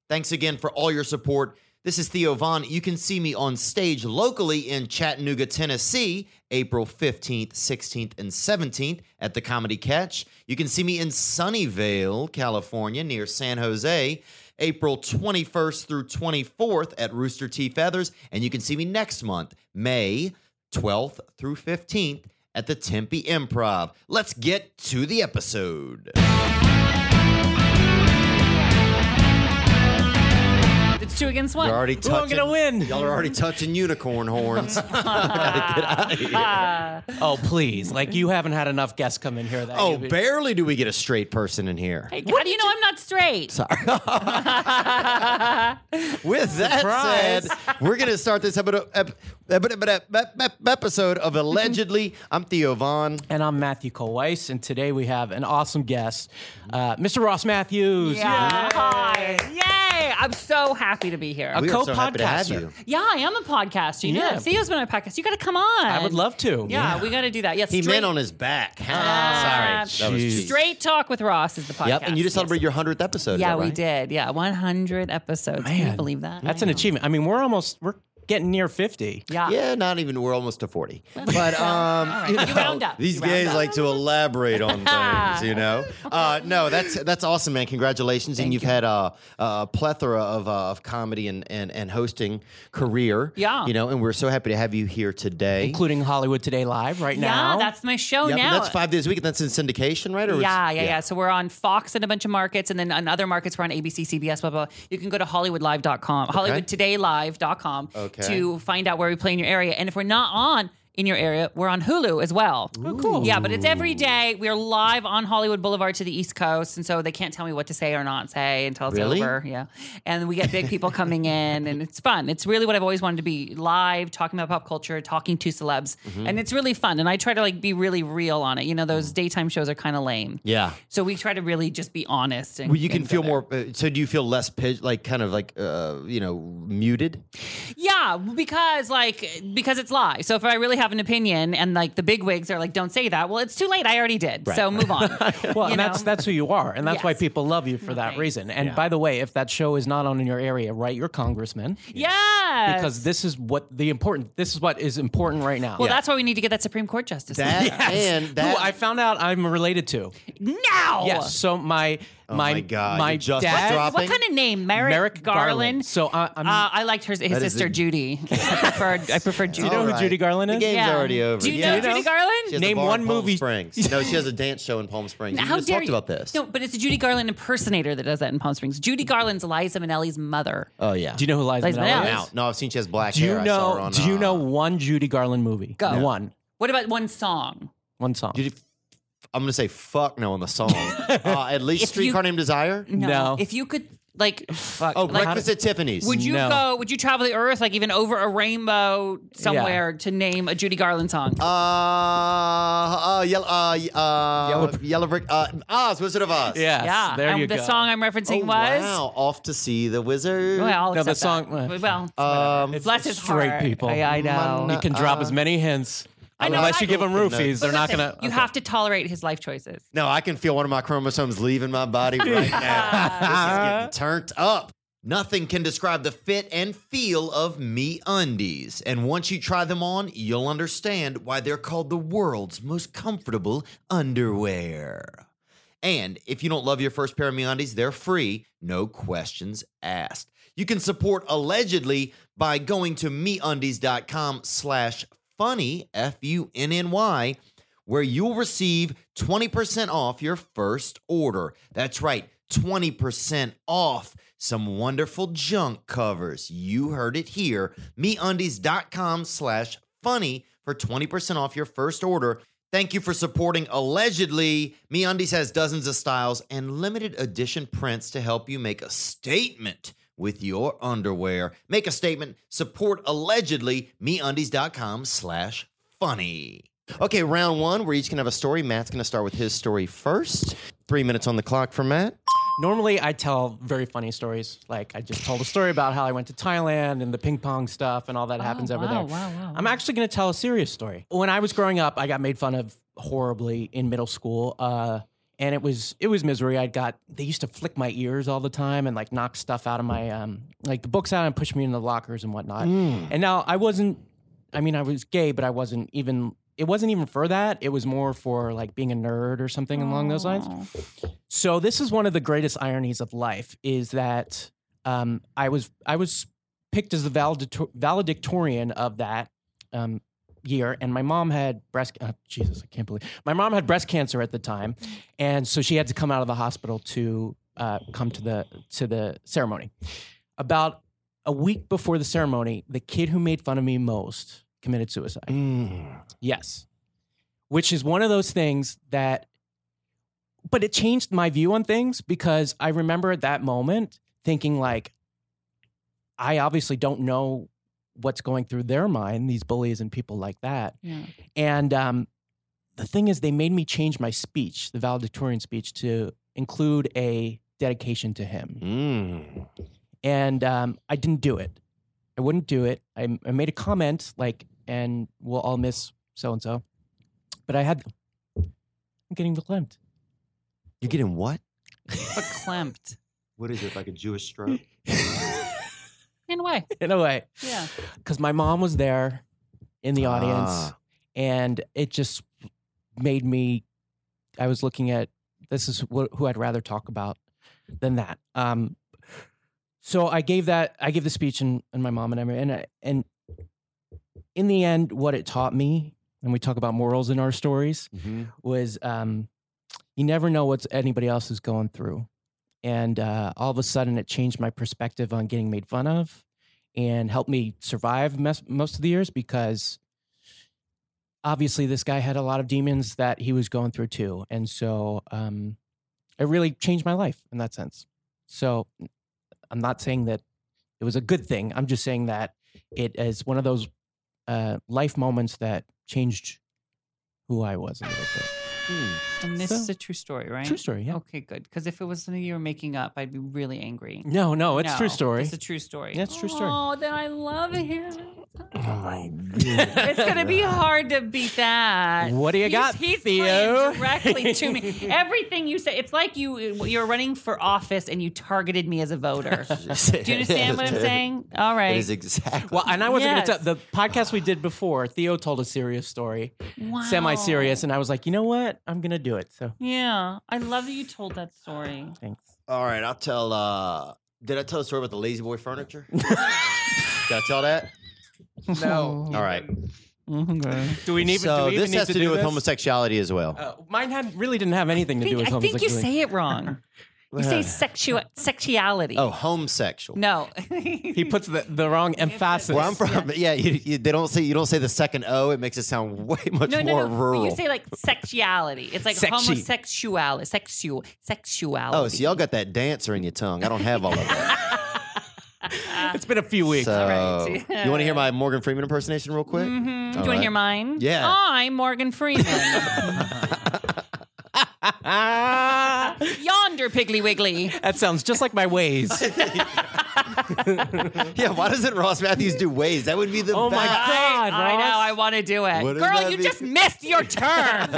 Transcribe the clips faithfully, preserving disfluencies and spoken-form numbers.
Thanks again for all your support. This is Theo Von. You can see me on stage locally in Chattanooga, Tennessee, April fifteenth, sixteenth, and seventeenth at the Comedy Catch. You can see me in Sunnyvale, California, near San Jose, April twenty-first through twenty-fourth at Rooster T. Feathers. And you can see me next month, May twelfth through fifteenth at the Tempe Improv. Let's get to the episode. It's two against one. You're already Who touching. I'm gonna win? Y'all are already touching unicorn horns. Gotta get out of here. Oh, please. Like, you haven't had enough guests come in here. That Oh, you- barely do we get a straight person in here. Hey, how do you know I'm not straight? Sorry. With that Surprise. said, we're going to start this epi- ep- ep- ep- ep- ep- episode of Allegedly. I'm Theo Von. And I'm Matthew Colweiss, and today we have an awesome guest, uh, Mister Ross Matthews. Yeah. Hi. Yay. I'm so happy to be here. A We are so happy to have co-podcaster. you. Yeah, I am a podcaster. You know, Yeah. Theo's been on a podcast. You got to come on. I would love to. Yeah, we got to do that. Yes, He straight, meant on his back. Uh, Sorry. That was Jeez. cheap. Straight Talk with Ross is the podcast. Yep, and you just Yes. celebrated your hundredth episode. is Yeah, that we right? did. Yeah, one hundred episodes. Can you Man, believe that? That's I an know. achievement. I mean, we're almost, we're getting near fifty. Yeah. Yeah, not even. We're almost to forty. But um, right. you You know, round up. these You round guys up. like to elaborate on things. You know. Uh, no, that's that's awesome, man. Congratulations, and Thank you've you. had a, a plethora of uh, of comedy and, and and hosting career. Yeah. You know, and we're so happy to have you here today. Including Hollywood Today Live right Yeah, now. that's my show Yep, and now. that's five days a week, and that's in syndication, right? Or it's- Yeah, yeah, yeah. So we're on Fox in a bunch of markets, and then on other markets we're on A B C, C B S, blah, blah, blah. You can go to hollywood live dot com, hollywood today live dot com Okay. to find out where we play in your area. And if we're not on in your area, we're on Hulu as well. Oh, cool. Yeah, but it's every day. We're live on Hollywood Boulevard to the East Coast, and so they can't tell me what to say or not say until it's Really? over. Yeah, and we get big people coming in, and it's fun. It's really what I've always wanted to be: live, talking about pop culture, talking to celebs, Mm-hmm. and it's really fun. And I try to like be really real on it. You know, those daytime shows are kind of lame. Yeah. So we try to really just be honest. And, Well, you can and go feel there. more. Uh, so, do you feel less, pitch, like, kind of like, uh, you know, muted? Yeah, because like because it's live. So if I really have an opinion and like the big wigs are like, don't say that. Well, it's too late. I already did. So move on. Well, You and that's know? that's who you are, and that's why Yes. people love you for that Thanks. reason. And Yeah. by the way, if that show is not on in your area, write your congressman Yes. because this is what the important. This is what is important right now. well, that's why we need to get that Supreme Court justice That Yes. and that. Who I found out I'm related to. now. Yes. So my Oh my my God, my you just dad. dropped- What kind of name? Merrick, Merrick Garland. Garland. So I, I'm. Uh, I liked her, his That is sister a- Judy. I preferred. I preferred Judy. you know All who right. Judy Garland The is? game's Yeah. already over. Do you Yeah. know You know? Judy She has Garland? a Name bar in one Palm movie. Springs. No, she has a dance show in Palm Springs. Now, You how just dare talked you? about this. No, but it's a Judy Garland impersonator that does that in Palm Springs. Judy Garland's Liza Minnelli's mother. Oh yeah. Do you know who Liza Liza Minnelli Minnelli. is? Now, no, I've seen she has black Do you hair. I saw her know? on, Do you uh, know one Judy Garland movie? Go. One. What about one song? One song. Did you, I'm gonna say fuck no on the song. uh, at least If Streetcar you- Named Desire. No. If you could, like, fuck. Oh, like, Breakfast at Tiffany's. would you No. go? Would you travel the earth, like even over a rainbow somewhere, to name a Judy Garland song? Uh, uh, yellow, uh, uh, Yellow- yellow brick, uh, Oz, Wizard of Oz. Yes. yeah. There and you the go. song I'm referencing Oh, was. wow, off to see the wizard. Well, I'll No, the accept song- uh, that. Well, Um, it's bless his straight heart. people. I, I know. Man, You can drop as many hints. I know, Unless I- you give them But roofies, they're not Listen, gonna. You okay. have to tolerate his life choices. No, I can feel one of my chromosomes leaving my body right now. This is getting turned up. Nothing can describe the fit and feel of MeUndies. And once you try them on, you'll understand why they're called the world's most comfortable underwear. And if you don't love your first pair of MeUndies, they're free, no questions asked. You can support Allegedly by going to MeUndies.com slash funny, F U N N Y, where you'll receive twenty percent off your first order. That's right, twenty percent off some wonderful junk covers. You heard it here. MeUndies.com slash funny for twenty percent off your first order. Thank you for supporting Allegedly. MeUndies has dozens of styles and limited edition prints to help you make a statement with your underwear. Make a statement. Support Allegedly. MeUndies.com slash funny. Okay, round one. We're each going to have a story. Matt's going to start with his story first. Three minutes on the clock for Matt. Normally, I tell very funny stories. Like, I just told a story about how I went to Thailand and the ping pong stuff and all that happens over wow, there. wow, wow, I'm actually going to tell a serious story. When I was growing up, I got made fun of horribly in middle school. Uh, and it was it was misery. I got they used to flick my ears all the time and like knock stuff out of my um like the books out and push me in the lockers and whatnot. Mm. And now I wasn't. I mean, I was gay, but I wasn't even. It wasn't even for that. It was more for like being a nerd or something along those lines. Aw. So this is one of the greatest ironies of life: is that um, I was I was picked as the valedictor- valedictorian of that um, year, and my mom had breast. Uh, Jesus, I can't believe my mom had breast cancer at the time, and so she had to come out of the hospital to uh, come to the to the ceremony. About a week before the ceremony, the kid who made fun of me most committed suicide. Mm. Yes. Which is one of those things that, but it changed my view on things because I remember at that moment thinking like, I obviously don't know what's going through their mind, these bullies and people like that. Yeah. And um, the thing is, they made me change my speech, the valedictorian speech, to include a dedication to him. Mm. And um, I didn't do it. I wouldn't do it. I, I made a comment like, and we'll all miss so-and-so. But I had, I'm getting verklempt. You're getting what? Verklempt. What is it, like a Jewish stroke? In a way. In a way. Yeah. Because my mom was there in the audience. Ah. And it just made me, I was looking at, this is wh- who I'd rather talk about than that. Um, so I gave that, I gave the speech and, and my mom and everything. And, I- and in the end, what it taught me, and we talk about morals in our stories, Mm-hmm. was um, you never know what anybody else is going through. And uh, all of a sudden, it changed my perspective on getting made fun of and helped me survive mes- most of the years because obviously this guy had a lot of demons that he was going through too. And so um, it really changed my life in that sense. So I'm not saying that it was a good thing. I'm just saying that it is one of those uh, life moments that changed who I was a little bit. Hmm. And this So- is a true story, right? True story, yeah. Okay, good. Because if it was something you were making up, I'd be really angry. No, no, it's true No, story. It's a true story. Yeah, it's a true story. Oh, then I love him. Oh my It's gonna be hard to beat that. What do you he's, got, he's Theo? playing directly to me. Everything you say, it's like you you're running for office and you targeted me as a voter. Do you understand what I'm saying? All right. It is exactly. Well, and I wasn't Yes. going to tell the podcast we did before. Theo told a serious story, Wow. semi-serious, and I was like, you know what? I'm going to do it. So Yeah, I love that you told that story. thanks. All right, I'll tell. Uh, did I tell a story about the Lazy Boy furniture? Did I tell that? No. All right. Do we need? So do we even this need has to, do, with this? homosexuality as well. Uh, mine had really didn't have anything I to do think, with I think you homosexuality. say it wrong. You say sexu- sexuality. Oh, homosexual. No. He puts the, the wrong emphasis. Where I'm from, yeah, you, you, they don't say you don't say the second O. It makes it sound way much No, more no, no. rural. You say like sexuality. It's like Sexy. homosexuality. Sexual. Sexuality. oh, so y'all got that dancer in your tongue. I don't have all of that. It's been a few weeks. So, right. you want to hear my Morgan Freeman impersonation real quick? Mm-hmm. Do All you want right. to hear mine? Yeah. I'm Morgan Freeman. Yonder Piggly Wiggly. That sounds just like my ways. Yeah, why doesn't Ross Matthews do ways? That would be the Oh my best. God. I, I Ross. know. I want to do it. What does Girl, that you mean? just missed your turn.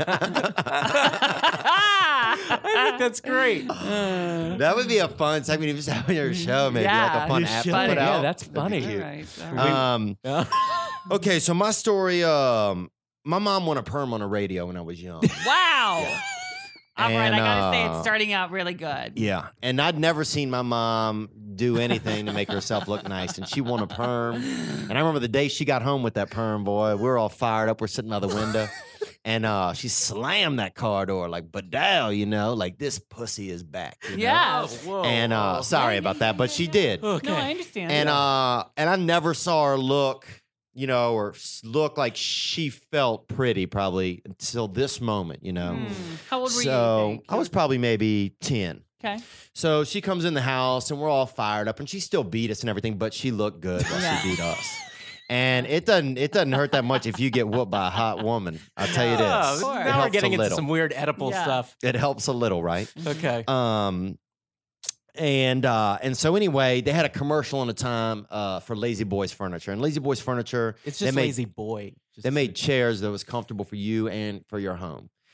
I think that's great. That would be a fun segment if you just have on your show, maybe Yeah, like a fun you app should. to put Yeah, out. that's That'd be funny. All cute. right. All right. Um, okay, so my story. Um, my mom won a perm on the radio when I was young. Wow. All right. And, I got to say, uh, it's starting out really good. Yeah, and I'd never seen my mom do anything to make herself look nice, and she won a perm. And I remember the day she got home with that perm, boy, we were all fired up. We're sitting by the window, and uh, she slammed that car door like, "Badal," you know, like this pussy is back. You know? Yeah. Whoa. And uh, sorry about that, but she did. Okay. No, I understand. And uh, and I never saw her look, you know, or s- look like she felt pretty probably until this moment, you know. Hmm. How old were so you? think? I was probably maybe ten. Okay. So she comes in the house and we're all fired up, and she still beat us and everything, but she looked good while Yeah. she beat us. And it doesn't it doesn't hurt that much if you get whooped by a hot woman. I'll tell you Oh, this. course. It now we're helps getting a into little. some weird Oedipal Yeah. stuff. It helps a little, right? Okay. Um, and uh, and so anyway, they had a commercial in the time uh, for Lazy Boys Furniture, and Lazy Boys Furniture, It's they just made, lazy boy. Just They made chairs that was comfortable for you and for your home.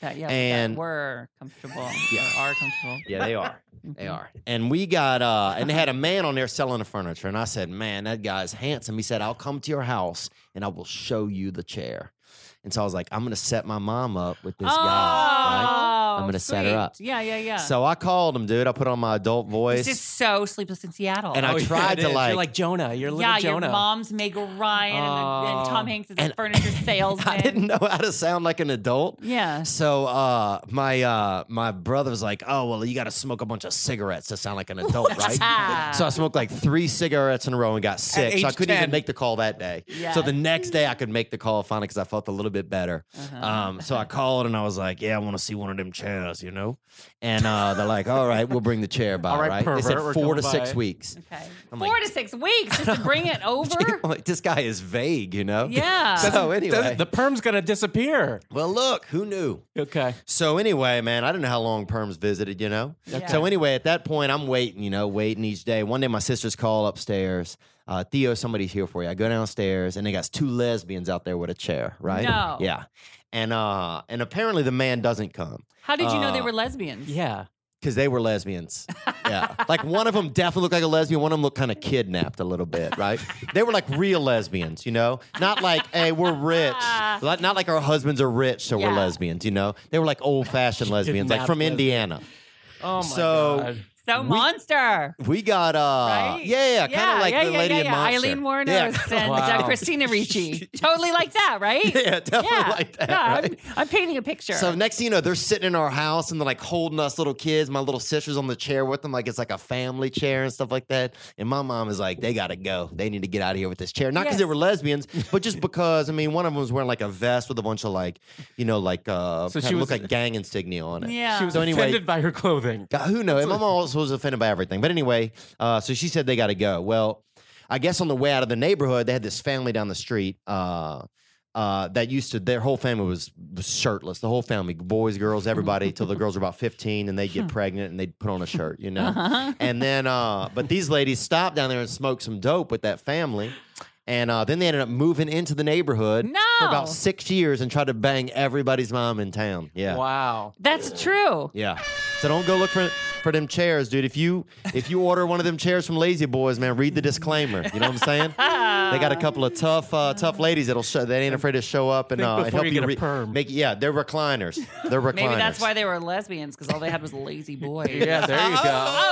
That, yeah, And- that were comfortable. Yeah. Or are comfortable. Yeah, they are. They Mhm. are. And we got, uh, and they had a man on there selling the furniture. And I said, man, that guy's handsome. He said, I'll come to your house and I will show you the chair. And so I was like, I'm going to set my mom up with this oh, guy. Right? I'm gonna set her sweet. up. Yeah, yeah, yeah. So I called him, dude. I put on my adult voice. It's just so Sleepless in Seattle. And I Oh, yeah, tried it to is. like, You're like Jonah. You're little yeah, Jonah. your mom's Meg Ryan and, the, and Tom Oh. Hanks is a And- furniture salesman. I didn't know how to sound like an adult. Yeah. So uh, my uh, my brother was like, oh, well, you got to smoke a bunch of cigarettes to sound like an adult, right? So I smoked like three cigarettes in a row and got sick. So I age couldn't even ten. make the call that day. Yeah. So the next day I could make the call finally because I felt a little bit better. Uh-huh. Um, so I called and I was like, yeah, I want to see one of them chairs, you know? And uh, they're like, all right, we'll bring the chair by, All right, right? They said pervert, we're four to coming six by. weeks. Okay. I'm Four like- to six weeks just to bring it over. I'm like, this guy is vague, you know? Yeah. So anyway, The, the perm's gonna disappear. well, look, who knew? Okay. So anyway, man, I didn't know how long Perms visited, you know? Yeah. So anyway, at that point, I'm waiting, you know, waiting each day. One day, my sisters call upstairs. Uh, Theo, somebody's here for you. I go downstairs, and they got two lesbians out there with a chair, right? No. Yeah. And uh, and apparently the man doesn't come How did you know they Uh, were lesbians? Yeah. because they were lesbians. Yeah. Like one of them definitely looked like a lesbian. One of them looked kind of kidnapped a little bit, right? They were like real lesbians, you know? Not like, hey, we're rich. Like- Not like our husbands are rich, so we're Yeah. lesbians, you know? They were like old fashioned lesbians, like Kidnapped from lesbians. Indiana. Oh my So- god. So We- monster. We got, uh, Right? yeah, yeah, kind of like yeah, the yeah, Lady yeah, in yeah. Monster. Eileen Wuornos Yeah. and Wow. uh, Christina Ricci. Totally like that, right? Yeah, definitely Yeah. like that, Yeah, right? I'm, I'm painting a picture. So next thing you know, they're sitting in our house and they're like holding us little kids. My little sister's on the chair with them, like it's like a family chair and stuff like that. And my mom is like, they gotta go. They need to get out of here with this chair. Not because Yes. they were lesbians, but just because I mean, one of them was wearing like a vest with a bunch of like, you know, like uh, So so she looked was- like gang insignia on it. yeah. She was So anyway- offended by her clothing. God, who knows? My mom also was offended by everything. But anyway, uh, so she said they got to go. Well, I guess on the way out of the neighborhood, they had this family down the street uh, uh, that used to, their whole family was, was shirtless. The whole family, boys, girls, everybody, till the girls were about fifteen and they'd get pregnant and they'd put on a shirt, you know? Uh-huh. And then, uh, but these ladies stopped down there and smoked some dope with that family. And uh, then they ended up moving into the neighborhood No. for about six years and tried to bang everybody's mom in town. Yeah. Wow. That's true. Yeah. So don't go look for for them chairs, dude. If you if you order one of them chairs from Lazy Boys, man, read the disclaimer. You know what I'm saying? They got a couple of tough uh, tough ladies that'll show, that ain't afraid to show up and Think uh, and before help you get a re- perm. make yeah, they're recliners. They're recliners. Maybe that's why they were lesbians, because all they had was lazy boys. Yeah, there you go.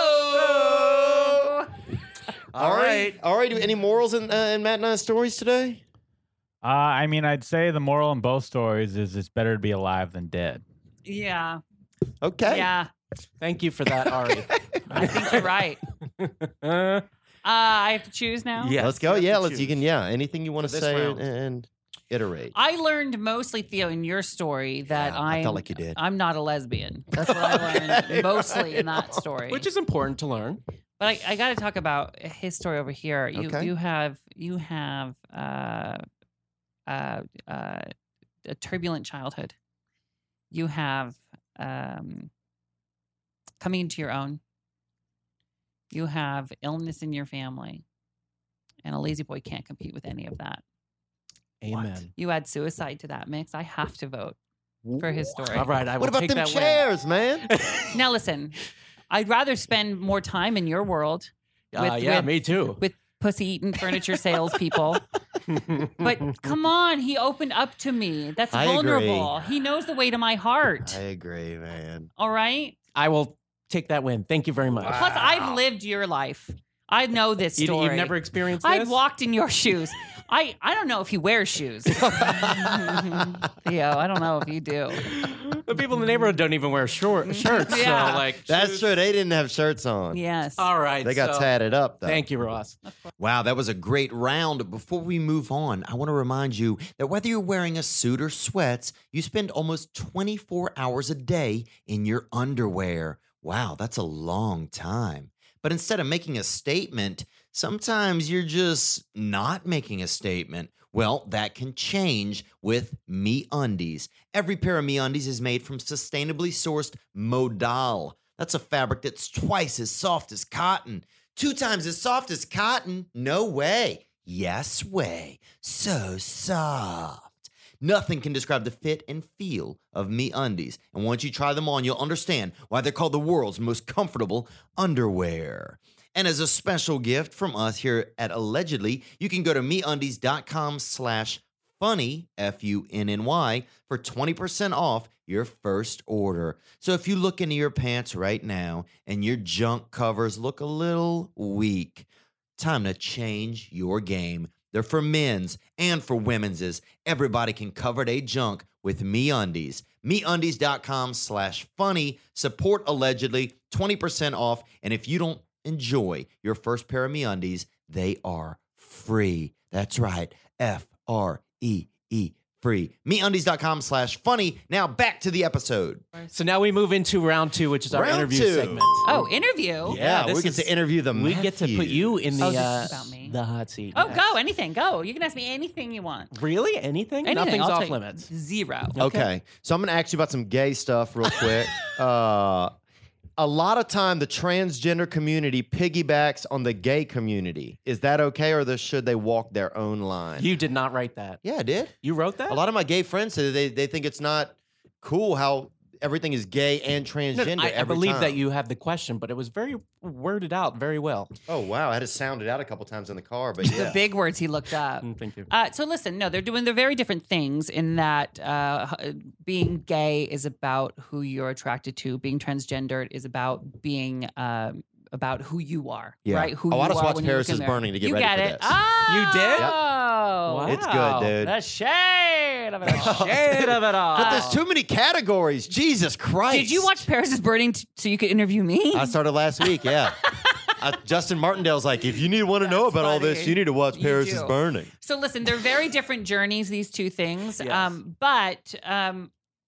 Oh. All right, all right. Any morals in, uh, in Matt and I's stories today? Uh, I mean, I'd say the moral in both stories is it's better to be alive than dead. Yeah. Okay. Yeah. Thank you for that, Ari. I think you're right. Uh, Uh, I have to choose now? yes, Let's go. have Yeah, to let's. You choose. can. Yeah. Anything you want For to this say round. and, and iterate. I learned mostly, Theo, in your story that Yeah, I I'm, felt like you did. I'm not a lesbian. That's what I learned mostly in that story. Which is important to learn. But I, I got to talk about his story over here. You Okay. you have you have uh, uh, uh, a turbulent childhood. You have um, coming into your own. You have illness in your family, and a lazy boy can't compete with any of that. Amen. You add suicide to that mix. I have to vote for his story. All right, I will What about take them that chairs, man? Now listen, I'd rather spend more time in your world win. Uh, with- yeah, with- me too. with pussy eating furniture salespeople. But come on, he opened up to me. That's I vulnerable. He knows the way to my heart. I agree, man. All right. I will take that win. Thank you very much. Wow. Plus, I've lived your life. I know this You, story. you've never experienced this? I've walked in your shoes. I, I don't know if he wears shoes. Theo, I don't know if you do. The people in the neighborhood don't even wear short shirts. Yeah. So, like, That's shoes- true. They didn't have shirts on. Yes. All right. They got so- tatted up, though. Thank you, Ross. Wow, that was a great round. Before we move on, I want to remind you that whether you're wearing a suit or sweats, you spend almost twenty-four hours a day in your underwear. Wow, that's a long time. But instead of making a statement, sometimes you're just not making a statement. Well, that can change with MeUndies. Every pair of MeUndies is made from sustainably sourced modal. That's a fabric that's twice as soft as cotton. Two times as soft as cotton? No way. Yes way. So soft. Nothing can describe the fit and feel of MeUndies. And once you try them on, you'll understand why they're called the world's most comfortable underwear. And as a special gift from us here at Allegedly, you can go to MeUndies.com slash funny, F U N N Y, for twenty percent off your first order. So if you look into your pants right now and your junk covers look a little weak, time to change your game. They're for men's and for women's. Everybody can cover their junk with MeUndies. MeUndies.com slash funny. Support Allegedly, twenty percent off. And if you don't enjoy your first pair of MeUndies, they are free. That's right. F R E E. Free. MeUndies.com slash funny. Now back to the episode. So now we move into round two, which is our Round interview two. segment. Oh, interview. Yeah, this we get is- to interview the We get to put you in the Oh, this uh, is about me. the hot seat. Oh, yes. go. Anything. Go. You can ask me anything you want. Really? Anything? Anything. Nothing's I'll off tell you. limits. Zero. Okay. So I'm going to ask you about some gay stuff real quick. uh, a lot of time, the transgender community piggybacks on the gay community. Is that okay, or the, should they walk their own line? You did not write that. yeah, I did. You wrote that? A lot of my gay friends say they, they think it's not cool how everything is gay and No, transgender I, I every believe time. that you have the question, but it was very worded out very well. Oh, wow. I had to sound it out a couple times in the car, but The yeah. big words he looked up. Mm, Thank you. Uh, so listen, no, they're doing they're very different things in that uh, h- being gay is about who you're attracted to. Being transgendered is about being um, about who you are, Yeah. right? Who Oh, I you just are watched when you Paris look in is there. Burning to get you ready get for it. this. Oh, You did? Wow. It's good, dude. The shade of it all. Shade of it all. But there's too many categories. Jesus Christ. Did you watch Paris is Burning t- so you could interview me? I started last week, yeah. uh, Justin Martindale's like, if you need want to know That's about all this, funny. you need to watch You Paris is do. Burning. So listen, they're very different journeys, these two things. Yes. Um, but um,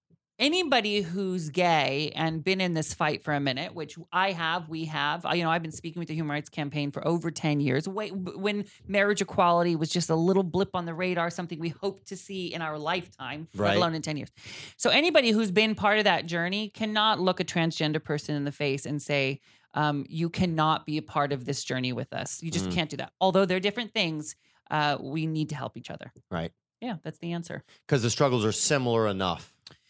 anybody who's gay and been in this fight for a minute, which I have, we have, I- you know, I've been speaking with the Human Rights Campaign for over ten years. Wait, when marriage equality was just a little blip on the radar, something we hope to see in our lifetime, Right. let alone in ten years. So anybody who's been part of that journey cannot look a transgender person in the face and say, um, you cannot be a part of this journey with us. You just Mm. can't do that. Although they're different things, uh, we need to help each other. Right. Yeah, that's the answer. Because the struggles are similar enough.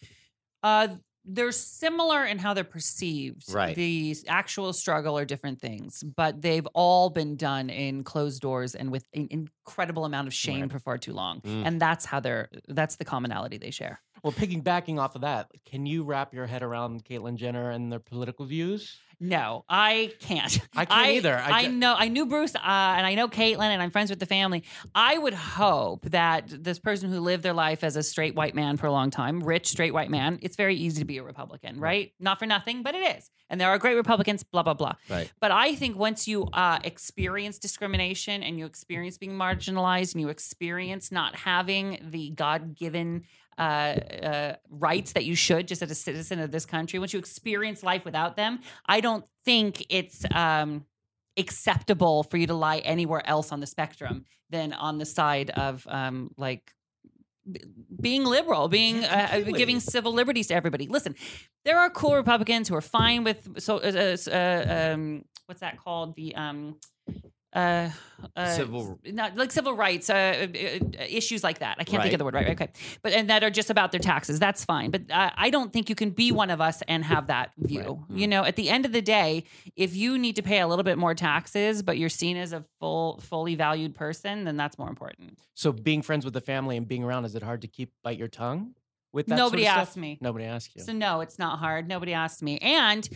Uh, they're similar in how they're perceived. Right. The actual struggle are different things, but they've all been done in closed doors and with an incredible amount of shame Right. for far too long. Mm. And that's how they're. That's the commonality they share. Well, piggybacking off of that, can you wrap your head around Caitlyn Jenner and their political views? No, I can't. I can't either. I I, ju- know. I knew Bruce, uh, and I know Caitlyn, and I'm friends with the family. I would hope that this person who lived their life as a straight white man for a long time, rich straight white man, it's very easy to be a Republican, right? Not for nothing, but it is. And there are great Republicans. Blah blah blah. Right. But I think once you uh, experience discrimination and you experience being marginalized and you experience not having the God-given uh, uh, rights that you should just as a citizen of this country, once you experience life without them, I don't think it's um, acceptable for you to lie anywhere else on the spectrum than on the side of um, like b- being liberal, being Yeah, uh, completely. giving civil liberties to everybody. Listen, there are cool Republicans who are fine with so uh, uh, um, what's that called? The um, uh, uh, Civil- not like civil rights uh, uh, issues like that. I can't think Right. of the word right. Okay, but and that are just about their taxes. That's fine. But uh, I don't think you can be one of us and have that view. Right. You know, at the end of the day, if you need to pay a little bit more taxes, but you're seen as a full, fully valued person, then that's more important. So being friends with the family and being around, is it hard to keep bite your tongue with that Nobody sort of asked stuff? me. Nobody asked you. So no, it's not hard. Nobody asked me. And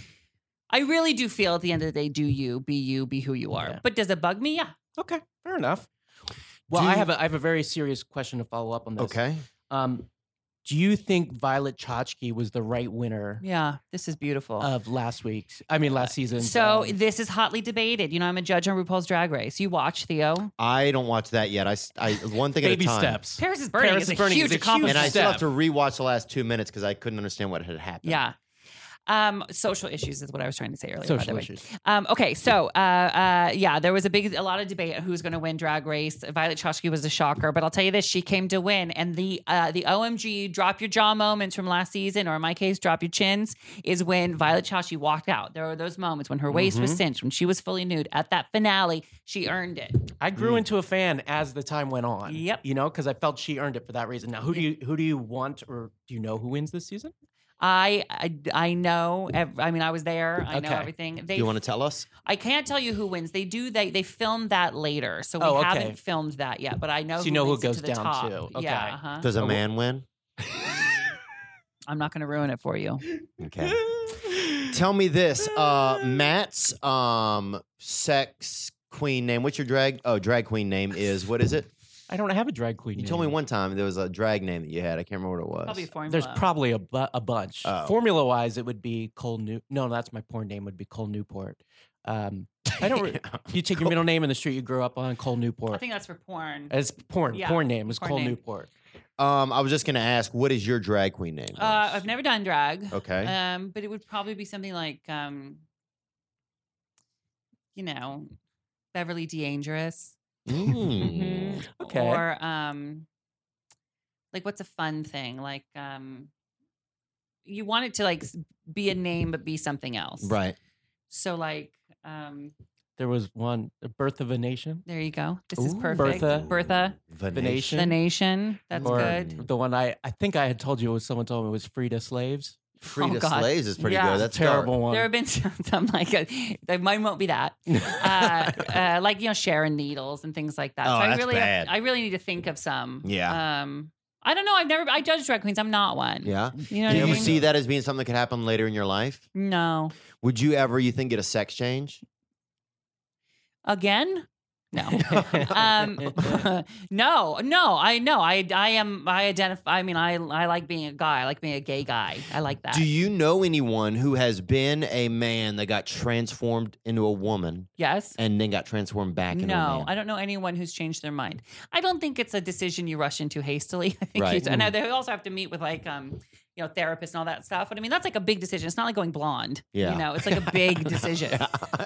I really do feel at the end of the day, do you, be you, be who you are. Yeah. But does it bug me? Yeah. Okay, fair enough. Well, Do I you- have a I have a very serious question to follow up on this. Okay. Um, do you think Violet Chachki was the right winner Yeah. This is beautiful. of last week's? I mean, last season. so this is hotly debated. You know, I'm a judge on RuPaul's Drag Race. You watch, Theo. I don't watch that yet. I, s- I- one thing baby at a time. steps. Paris is Burning Paris is is a Burning huge is a huge accomplishment. And I still step. have to rewatch the last two minutes because I couldn't understand what had happened. Yeah. Um, social issues is what I was trying to say earlier. by Social the way. issues. Um, okay, so uh, uh, yeah, there was a big, a lot of debate on who's going to win Drag Race. Violet Chachki was a shocker, but I'll tell you this: she came to win, and the uh, the O M G drop your jaw moments from last season, or in my case, drop your chins, is when Violet Chachki walked out. There were those moments when her waist was Mhm. cinched, when she was fully nude. At that finale, she earned it. I grew Mm. into a fan as the time went on. Yep. You know, because I felt she earned it for that reason. Now, who do you who do you want, or do you know who wins this season? I, I I know. ev- I mean, I was there. I know Okay. everything. Do They you want to tell us? I can't tell you who wins. They do. They they filmed that later, so we Oh, okay. haven't filmed that yet. But I know. So who you know who makes it goes to the down top. too. Okay. Yeah. Uh-huh. Does a Oh, man win? I'm not going to ruin it for you. Okay. Tell me this. Uh, Matt's um, sex queen name. What's your drag? Oh, drag queen name is what is it? I don't have a drag queen. You name. told me one time there was a drag name that you had. I can't remember what it was. Probably a formula. There's probably a, bu- a bunch. Oh. Formula wise, it would be Cole New. No, that's my porn name. Would be Cole Newport. Um, I don't. Re- you take your middle name in the street you grew up on, Cole I Newport. think that's for porn. It's porn. Yeah, Porn name is porn Cole name. Newport. Um, I was just gonna ask, what is your drag queen name? Uh, I've never done drag. Okay. Um, but it would probably be something like, um, you know, Beverly D'Angerous. Mm. Mhm. Okay. Or um, like what's a fun thing? Like um, you want it to like s- be a name but be something else. Right. So like um, There was one, The Birth of a Nation. there you go. This is Ooh, perfect. Bertha. Bertha, Venation. the nation. That's or good. the one I, I think I had told you was someone told me was Frida Slaves. Frida Oh, God. Slaves is pretty Yeah. good. That's Terrible dark. one. There have been some, some like a, like, mine won't be that. uh, uh, like you know, Sharon Needles and things like that. Oh, so I that's really, bad. I really need to think of some. Yeah. Um, I don't know. I've never. I judge drag queens. I'm not one. Yeah. You know what Do I you mean? see that as being something that could happen later in your life? No. Would you ever, you think, get a sex change? Again? No. um, no, no, I know. I, I am, I identify, I mean, I, I like being a guy. I like being a gay guy. I like that. Do you know anyone who has been a man that got transformed into a woman Yes. and then got transformed back into a No, man? I don't know anyone who's changed their mind. I don't think it's a decision you rush into hastily. I think Right. you, and they also have to meet with like, um, you know, therapists and all that stuff. But I mean, that's like a big decision. It's not like going blonde. Yeah. You know, it's like a big decision.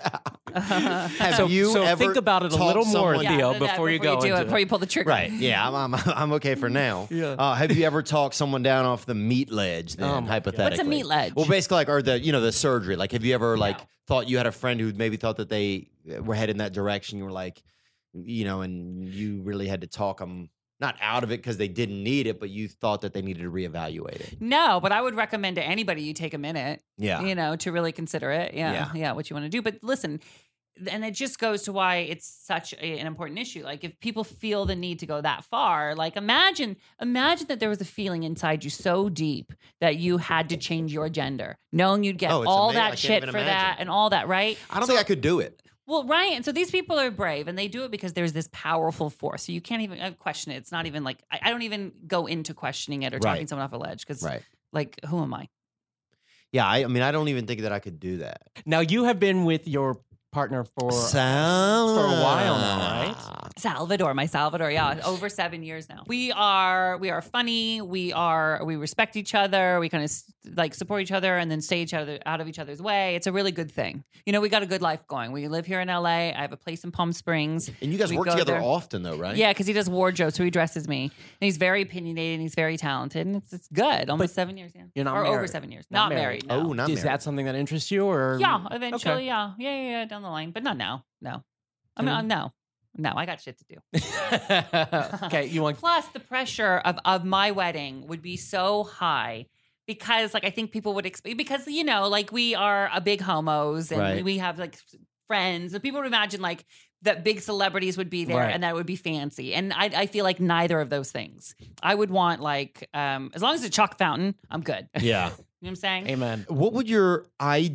Have so, you so ever think about it a taught little more, someone- Theo, that- before you before go do into it, before you pull the trigger. Right. Yeah, I'm, I'm, I'm okay for now. Yeah. Uh, have you ever talked someone down off the meat ledge then, Oh my God. hypothetically? What's a meat ledge? Well, basically, like, or the, you know, the surgery. Like, have you ever, like, No. thought you had a friend who maybe thought that they were headed in that direction? You were like, you know, and you really had to talk them, not out of it because they didn't need it, but you thought that they needed to reevaluate it. No, but I would recommend to anybody you take a minute, Yeah. you know, to really consider it. Yeah, Yeah. yeah, what you want to do. But listen, and it just goes to why it's such a, an important issue. Like if people feel the need to go that far, like imagine, imagine that there was a feeling inside you so deep that you had to change your gender, knowing you'd get Oh, it's all amazing. I that can't shit even for that imagine. and all that, right? I don't think I could do it. Well, right. And so these people are brave and they do it because there's this powerful force. So you can't even uh, question it. It's not even like, I, I don't even go into questioning it or Right. talking someone off a ledge because, Right. like, who am I? Yeah, I, I mean, I don't even think that I could do that. Now you have been with your partner for Salvador. for a while now, right? Salvador, my Salvador, yeah, over seven years now. We are we are funny. We are we respect each other. We kind of like support each other and then stay each other out of each other's way. It's a really good thing. You know, we got a good life going. We live here in L A. I have a place in Palm Springs. And you guys We work go together there. often, though, right? Yeah, because he does wardrobe, so he dresses me. And he's very opinionated and he's very talented. And it's, it's good. Almost seven years, yeah. you're not or over married. seven years. Not Not, married. married. no. Oh, not Is married. that something that interests you, or Yeah, eventually, Okay. yeah. yeah. Yeah, yeah, down the line. But not now. No. I mean, Mhm. uh, no. No, I got shit to do. okay, you want Plus, the pressure of, of my wedding would be so high because, like, I think people would expect, because, you know, like, we are a big homos and Right. we have, like, friends. And people would imagine, like, that big celebrities would be there Right. and that would be fancy. And I, I feel like neither of those things. I would want, like, um, as long as it's a chalk fountain, I'm good. You Yeah. know what I'm saying? Amen. What would your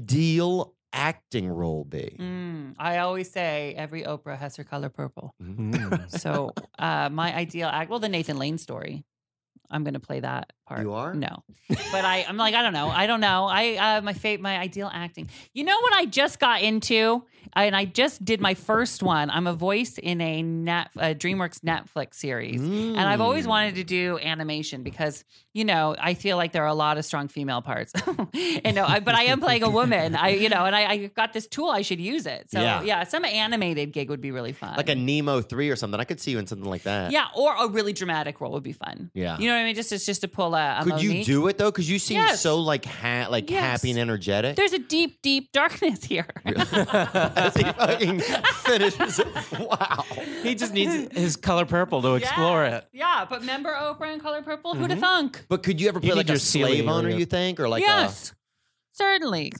ideal acting role be? Mm, I always say every Oprah has her color purple. Mm. So uh, my ideal act, well, the Nathan Lane story. I'm going to play that part. You are? No, but I, I'm like, I don't know. I don't know. I, uh, my fate, my ideal acting. You know what I just got into? And I just did my first one. I'm a voice in a net, a DreamWorks Netflix series. Mm. And I've always wanted to do animation because, you know, I feel like there are a lot of strong female parts. and no, I, but I am playing a woman. I, you know, and I, I got this tool. I should use it. So Yeah. yeah, some animated gig would be really fun. Like a Nemo three or something. I could see you in something like that. yeah, or a really dramatic role would be fun. Yeah. You know what I mean? Just it's just to pull a, a Could you Monique. do it though? Because you seem Yes. so like ha- like Yes. happy and energetic. There's a deep, deep darkness here. As he fucking finishes. Wow. He just needs his color purple to explore Yeah. it. Yeah, but remember Oprah in Color Purple? Who'd Mm-hmm. have thunk? But could you ever play You like need a your slave ceiling owner? area. You think, or like Yes, certainly.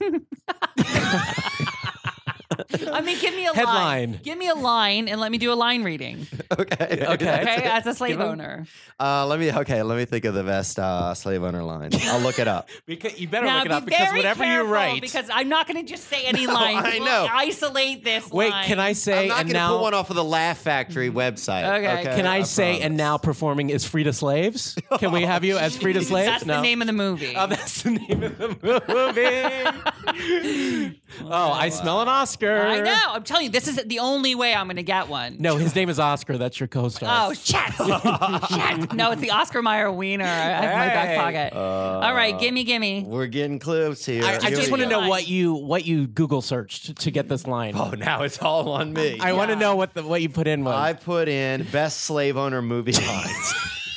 I mean, give me a Headline. line. Give me a line and let me do a line reading. a okay, Okay. Okay, as a slave Give him- owner. Uh, let me okay. Let me think of the best uh, slave owner line. I'll look it up. Because you better Now look it be up because very whatever you careful write. because I'm not going to just say any No, line. I know. Isolate this. Wait, line. can I say I'm not and going to now? pull one off of the Laugh Factory website. Okay. Okay. Can I, I say and promise. now performing is Frida Slaves? Can we have you as Frida Slaves? That's no. the name of the movie. Oh, that's the name of the movie. oh, I smell an Oscar. I know. I'm telling you, this is the only way I'm going to get one. No, his name is Oscar. That's your co-star. Oh, shit. shit. No, it's the Oscar Mayer wiener. I have in my back Hey. pocket. All right, gimme, gimme. We're getting close here. I, I Here just we want to go. know what you what you Google searched to get this line. Oh, now it's all on me. I want to Yeah. know what the what you put in was. I put in best slave owner movie lines.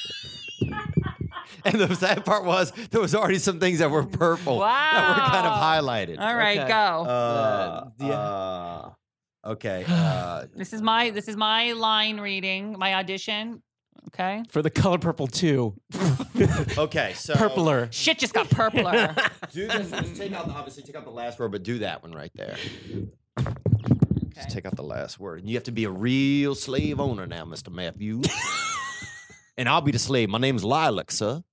And the sad part was there was already some things that were purple that were kind of Wow. highlighted. All right, Okay. go. Uh, yeah. uh, okay. Uh, this is my this is my line reading, my audition. Okay. For the color purple two, okay. So purpler. Shit just got purpler. Do this. Just take out the, obviously take out the last word, but do that one right there. Okay. Just take out the last word. And you have to be a real slave owner now, Mister Matthews. And I'll be the slave. My name's Lilac, sir.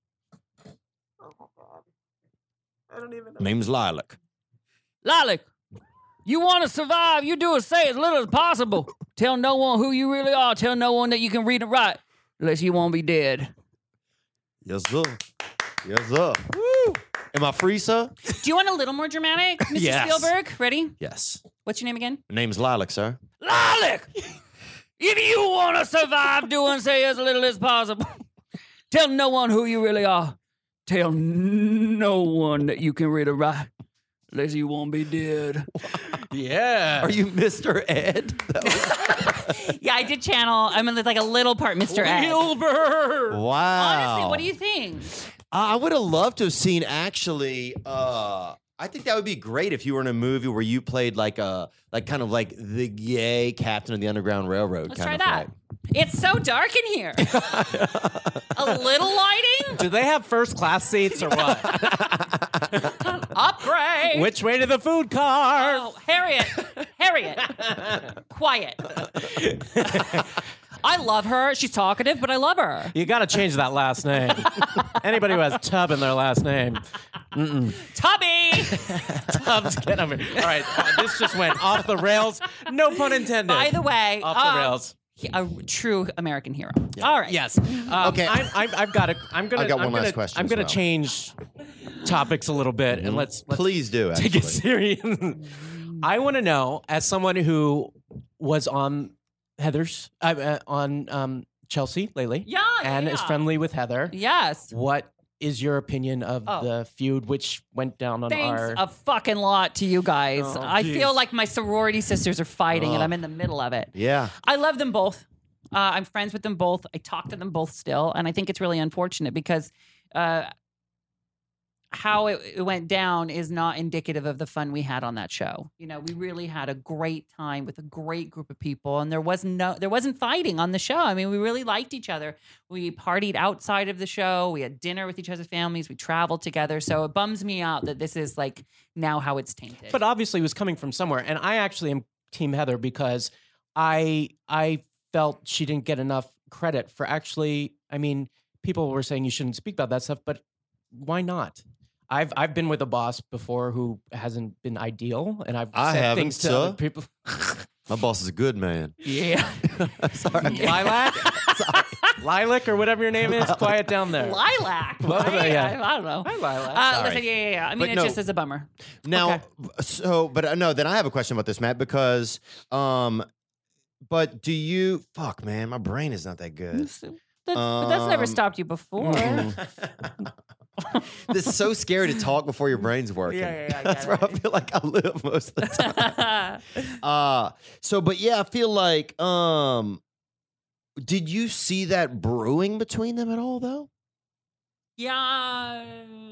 I don't even know. Name's Lilac. Lilac, you want to survive, you do it, say as little as possible. Tell no one who you really are. Tell no one that you can read and write, unless you won't be dead. Yes, sir. Yes, sir. Woo. Am I free, sir? Do you want a little more dramatic, Mister Yes. Spielberg? Ready? Yes. What's your name again? My name's Lilac, sir. Lilac, if you want to survive, do and say as little as possible. Tell no one who you really are. Tell no one that you can read or write, unless you won't be dead. Yeah. Are you Mister Ed? That was- Yeah, I did channel. I'm in like a little part, Mister Ed. Wilbur. wow. Honestly, what do you think? I would have loved to have seen actually. Uh, I think that would be great if you were in a movie where you played like a like kind of like the gay captain of the Underground Railroad. Let's kind try of that. It's so dark in here. A little lighting? Do they have first class seats or what? Upgrade. Which way to the food car? Oh, Harriet. Harriet. Quiet. I love her. She's talkative, but I love her. You got to change that last name. Anybody who has Tub in their last name. Tubby. Tubbs, get over here. All right, uh, this just went off the rails. No pun intended. By the way, off the uh, rails. he- a true American hero. All right. Yes. Um, Okay. I'm, I'm, I've got to. I'm gonna. I've got one I'm last gonna, question I'm as gonna well. change topics a little bit, and let's, let's Please do. take Actually. it serious. I want to know, as someone who was on Heather's, uh, uh, on um, Chelsea lately, Yeah. and yeah. is friendly with Heather. Yes. What is your opinion of Oh. the feud, which went down on Thanks our? a fucking lot to you guys. Oh, I geez. feel like my sorority sisters are fighting and Oh. I'm in the middle of it. Yeah. I love them both. Uh, I'm friends with them both. I talk to them both still. And I think it's really unfortunate because uh, how it, it went down is not indicative of the fun we had on that show. You know, we really had a great time with a great group of people, and there was no, there wasn't fighting on the show. I mean, we really liked each other. We partied outside of the show. We had dinner with each other's families. We traveled together. So it bums me out that this is like now how it's tainted. But obviously, it was coming from somewhere, and I actually am Team Heather because I I felt she didn't get enough credit for actually. I mean, people were saying you shouldn't speak about that stuff, but why not? I've I've been with a boss before who hasn't been ideal, and I've I said haven't, things to sir. other people. My boss is a good man. Yeah, Sorry. Lilac. Lilac or whatever your name is. Quiet down there. Lilac. Well, right? yeah. I, I don't know. Hi, Lilac. Uh, Sorry. listen, yeah, yeah, yeah. I mean, But it no. just is a bummer. Now, Okay. so, but uh, no, then I have a question about this, Matt, because, um, but do you, fuck, man, my brain is not that good. That, but that's never Um, stopped you before. This is so scary to talk before your brain's working. Yeah, yeah, yeah, I That's get where it. I feel like I live most of the time. uh, so, but yeah, I feel like, um, did you see that brewing between them at all, though? yeah.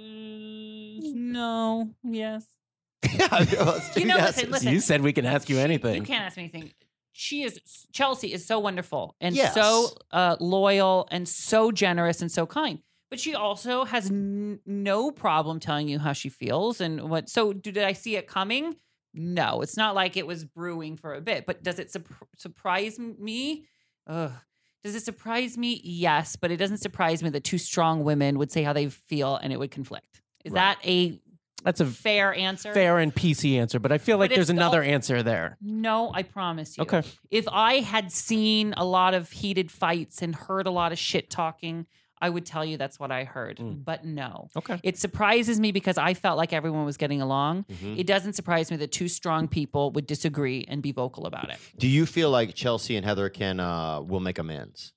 No. Yes. Yeah, You know, listen, listen. You said we can ask you She- anything. You can't ask me anything. She is Chelsea is so wonderful and Yes. so uh, loyal and so generous and so kind. But she also has n- no problem telling you how she feels and what. So, did I see it coming? No, it's not like it was brewing for a bit. But does it sup- surprise me? Ugh. Does it surprise me? Yes, but it doesn't surprise me that two strong women would say how they feel and it would conflict. Is Right. that a That's a fair answer? fair and P C answer, but I feel like But there's it's another all- answer there. No, I promise you. Okay. If I had seen a lot of heated fights and heard a lot of shit talking, I would tell you that's what I heard. Mm. But no. Okay. It surprises me because I felt like everyone was getting along. Mhm. It doesn't surprise me that two strong people would disagree and be vocal about it. Do you feel like Chelsea and Heather can uh will make amends?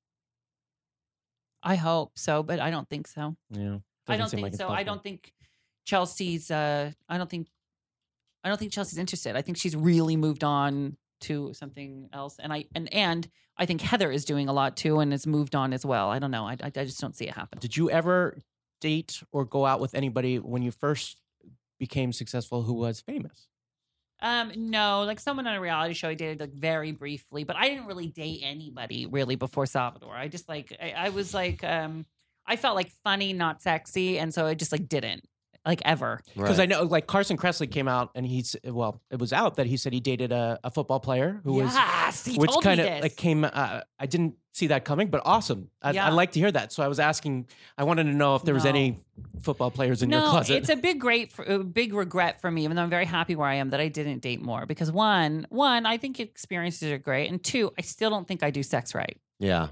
I hope so, but I don't think so. Yeah. I Doesn't don't seem think like it's so. I possible. don't think Chelsea's uh I don't think I don't think Chelsea's interested. I think she's really moved on to something else. And I and and I think Heather is doing a lot too and has moved on as well. I don't know. I I, I just don't see it happen. Did you ever date or go out with anybody when you first became successful who was famous? Um, no, like someone on a reality show I dated like very briefly, but I didn't really date anybody really before Salvador. I just like I, I was like um I felt like funny, not sexy, and so I just like didn't like ever. Because I know, like Carson Kressley came out and he's well, it was out that he said he dated a, a football player who was, yes, he which told kind me of this. like came. Uh, I didn't see that coming, but awesome. I, Yeah. I like to hear that. So I was asking. I wanted to know if there was No. any football players in no, your closet. it's a big great, a big regret for me. Even though I'm very happy where I am, that I didn't date more because one, one, I think experiences are great, and two, I still don't think I do sex right. Yeah.